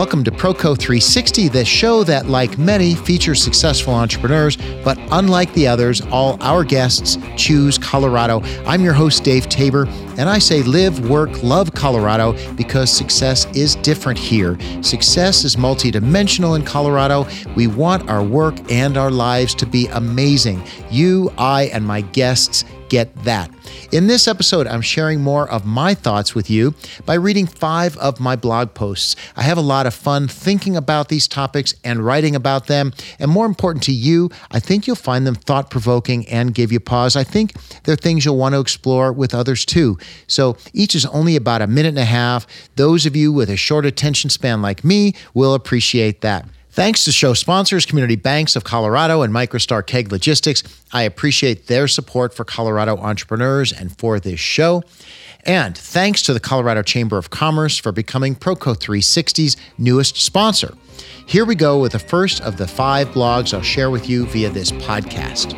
Welcome to Proco 360, the show that, like many, features successful entrepreneurs, but unlike the others, all our guests choose Colorado. I'm your host, Dave Tabor, and I say live, work, love Colorado because success is different here. Success is multidimensional in Colorado. We want our work and our lives to be amazing. You, I, and my guests get that. In this episode, I'm sharing more of my thoughts with you by reading 5 of my blog posts. I have a lot of fun thinking about these topics and writing about them. And more important to you, I think you'll find them thought-provoking and give you pause. I think they're things you'll want to explore with others too. So each is only about a minute and a half. Those of you with a short attention span like me will appreciate that. Thanks to show sponsors, Community Banks of Colorado and MicroStar Keg Logistics. I appreciate their support for Colorado entrepreneurs and for this show. And thanks to the Colorado Chamber of Commerce for becoming Proco 360's newest sponsor. Here we go with the first of the 5 blogs I'll share with you via this podcast.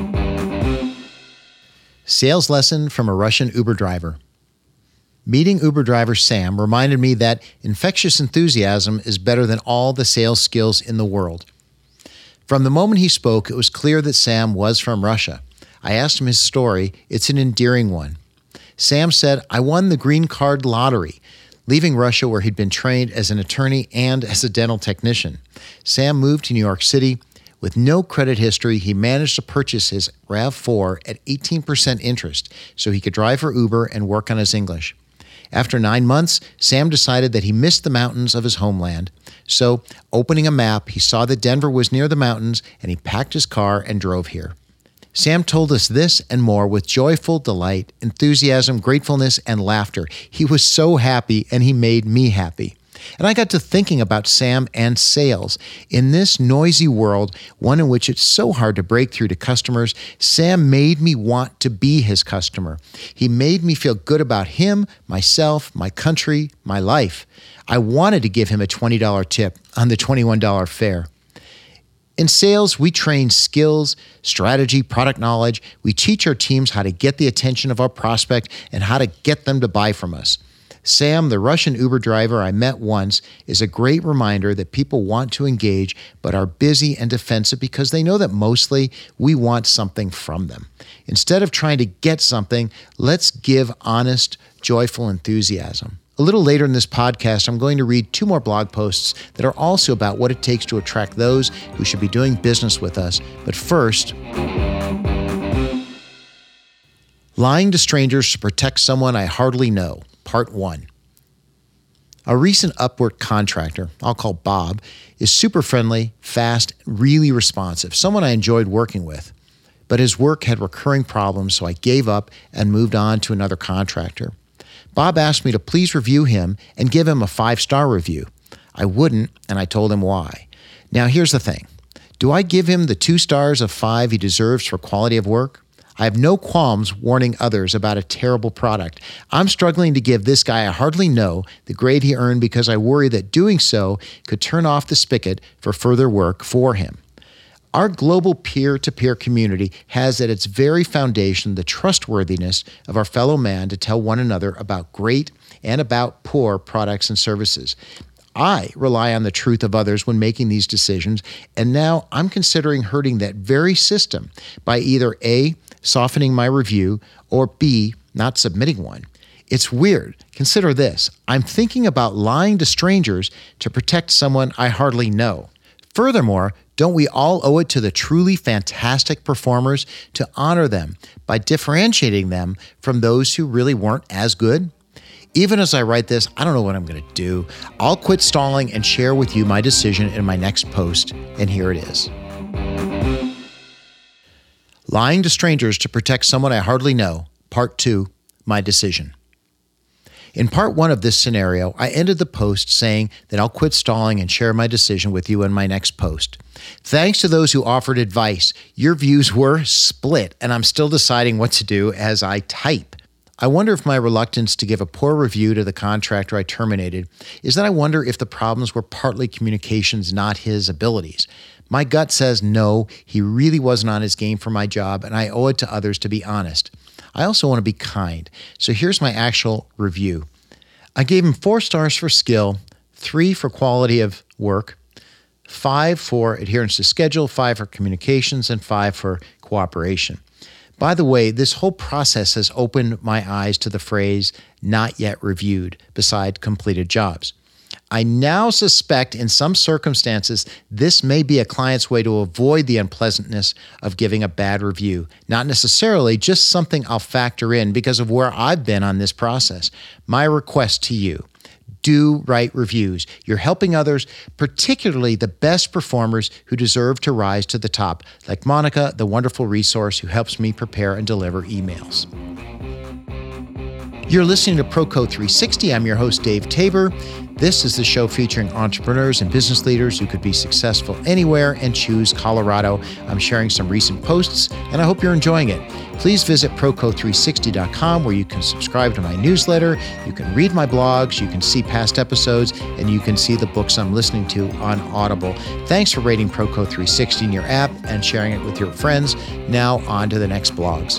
Sales lesson from a Russian Uber driver. Meeting Uber driver Sam reminded me that infectious enthusiasm is better than all the sales skills in the world. From the moment he spoke, it was clear that Sam was from Russia. I asked him his story. It's an endearing one. Sam said, "I won the green card lottery," leaving Russia where he'd been trained as an attorney and as a dental technician. Sam moved to New York City. With no credit history, he managed to purchase his RAV4 at 18% interest so he could drive for Uber and work on his English. After 9 months, Sam decided that he missed the mountains of his homeland. So, opening a map, he saw that Denver was near the mountains, and he packed his car and drove here. Sam told us this and more with joyful delight, enthusiasm, gratefulness, and laughter. He was so happy, and he made me happy. And I got to thinking about Sam and sales. In this noisy world, one in which it's so hard to break through to customers, Sam made me want to be his customer. He made me feel good about him, myself, my country, my life. I wanted to give him a $20 tip on the $21 fare. In sales, we train skills, strategy, product knowledge. We teach our teams how to get the attention of our prospect and how to get them to buy from us. Sam, the Russian Uber driver I met once, is a great reminder that people want to engage but are busy and defensive because they know that mostly we want something from them. Instead of trying to get something, let's give honest, joyful enthusiasm. A little later in this podcast, I'm going to read 2 more blog posts that are also about what it takes to attract those who should be doing business with us. But first, lying to strangers to protect someone I hardly know. Part 1. A recent Upwork contractor, I'll call Bob, is super friendly, fast, really responsive, someone I enjoyed working with. But his work had recurring problems, so I gave up and moved on to another contractor. Bob asked me to please review him and give him a 5-star review. I wouldn't, and I told him why. Now here's the thing. Do I give him the 2 stars of 5 he deserves for quality of work? I have no qualms warning others about a terrible product. I'm struggling to give this guy I hardly know the grade he earned because I worry that doing so could turn off the spigot for further work for him. Our global peer-to-peer community has at its very foundation the trustworthiness of our fellow man to tell one another about great and about poor products and services. I rely on the truth of others when making these decisions, and now I'm considering hurting that very system by either A, softening my review, or B, not submitting one. It's weird. Consider this. I'm thinking about lying to strangers to protect someone I hardly know. Furthermore, don't we all owe it to the truly fantastic performers to honor them by differentiating them from those who really weren't as good? Even as I write this, I don't know what I'm going to do. I'll quit stalling and share with you my decision in my next post, and here it is. Lying to strangers to protect someone I hardly know, Part 2, my decision. In Part 1 of this scenario, I ended the post saying that I'll quit stalling and share my decision with you in my next post. Thanks to those who offered advice, your views were split, and I'm still deciding what to do as I type. I wonder if my reluctance to give a poor review to the contractor I terminated is that I wonder if the problems were partly communications, not his abilities. My gut says no, he really wasn't on his game for my job, and I owe it to others to be honest. I also want to be kind, so here's my actual review. I gave him 4 stars for skill, 3 for quality of work, 5 for adherence to schedule, 5 for communications, and 5 for cooperation. By the way, this whole process has opened my eyes to the phrase "not yet reviewed" beside completed jobs. I now suspect in some circumstances this may be a client's way to avoid the unpleasantness of giving a bad review. Not necessarily, just something I'll factor in because of where I've been on this process. My request to you: do write reviews. You're helping others, particularly the best performers who deserve to rise to the top, like Monica, the wonderful resource who helps me prepare and deliver emails. You're listening to Proco 360. I'm your host, Dave Tabor. This is the show featuring entrepreneurs and business leaders who could be successful anywhere and choose Colorado. I'm sharing some recent posts, and I hope you're enjoying it. Please visit Proco360.com, where you can subscribe to my newsletter, you can read my blogs, you can see past episodes, and you can see the books I'm listening to on Audible. Thanks for rating Proco 360 in your app and sharing it with your friends. Now on to the next blogs.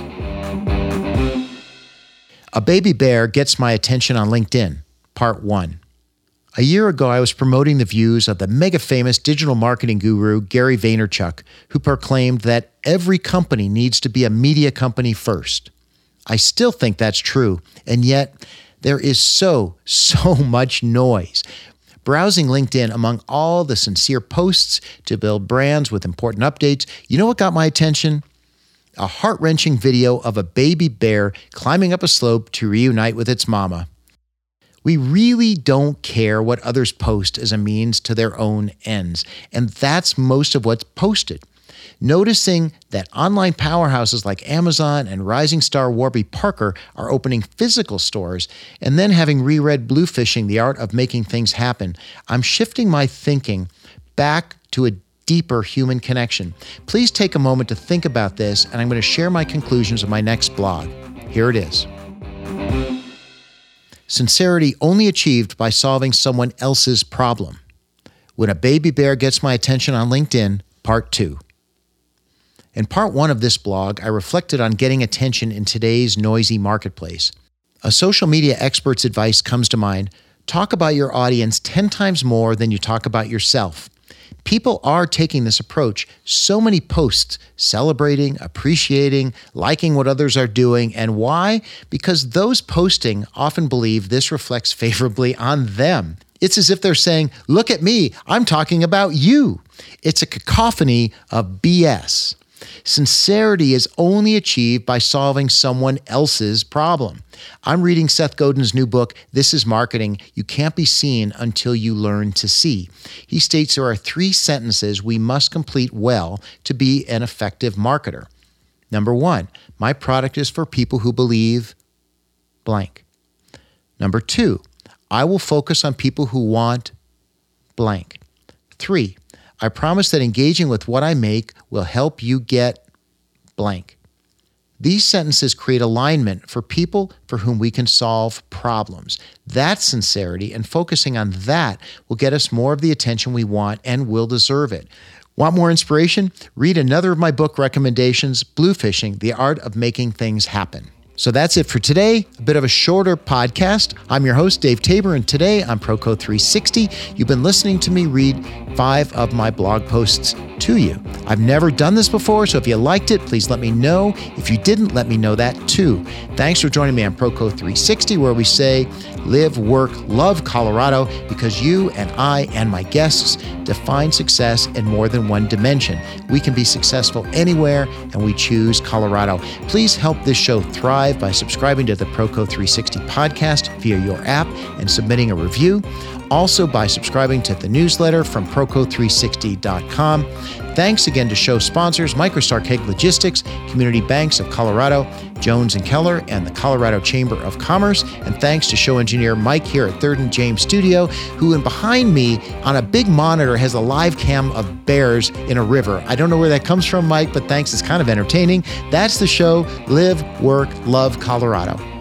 A baby bear gets my attention on LinkedIn, Part 1. A year ago, I was promoting the views of the mega famous digital marketing guru, Gary Vaynerchuk, who proclaimed that every company needs to be a media company first. I still think that's true, and yet there is so much noise. Browsing LinkedIn among all the sincere posts to build brands with important updates, you know what got my attention? A heart-wrenching video of a baby bear climbing up a slope to reunite with its mama. We really don't care what others post as a means to their own ends, and that's most of what's posted. Noticing that online powerhouses like Amazon and rising star Warby Parker are opening physical stores, and then having reread Bluefishing, The Art of Making Things Happen, I'm shifting my thinking back to a deeper human connection. Please take a moment to think about this, and I'm going to share my conclusions in my next blog. Here it is. Sincerity only achieved by solving someone else's problem. When a baby bear gets my attention on LinkedIn, Part 2. In Part 1 of this blog, I reflected on getting attention in today's noisy marketplace. A social media expert's advice comes to mind: talk about your audience 10 times more than you talk about yourself. People are taking this approach. So many posts celebrating, appreciating, liking what others are doing. And why? Because those posting often believe this reflects favorably on them. It's as if they're saying, "Look at me, I'm talking about you." It's a cacophony of BS. Sincerity is only achieved by solving someone else's problem. I'm reading Seth Godin's new book, This is Marketing. You can't be seen until you learn to see. He states there are 3 sentences we must complete well to be an effective marketer. Number 1, my product is for people who believe blank. Number 2, I will focus on people who want blank. 3, I promise that engaging with what I make will help you get blank. These sentences create alignment for people for whom we can solve problems. That sincerity and focusing on that will get us more of the attention we want and will deserve it. Want more inspiration? Read another of my book recommendations, Bluefishing, The Art of Making Things Happen. So that's it for today, a bit of a shorter podcast. I'm your host, Dave Tabor, and today on Proco 360, you've been listening to me read 5 of my blog posts to you. I've never done this before, so if you liked it, please let me know. If you didn't, let me know that too. Thanks for joining me on Proco 360, where we say, live, work, love Colorado, because you and I and my guests define success in more than one dimension. We can be successful anywhere, and we choose Colorado. Please help this show thrive by subscribing to the Proco 360 podcast via your app and submitting a review. Also by subscribing to the newsletter from Proco360.com. Thanks again to show sponsors MicroStar Keg Logistics, Community Banks of Colorado, Jones & Keller, and the Colorado Chamber of Commerce. And thanks to show engineer Mike here at 3rd and James Studio, who in behind me on a big monitor has a live cam of bears in a river. I don't know where that comes from, Mike, but thanks. It's kind of entertaining. That's the show. Live, work, love Colorado.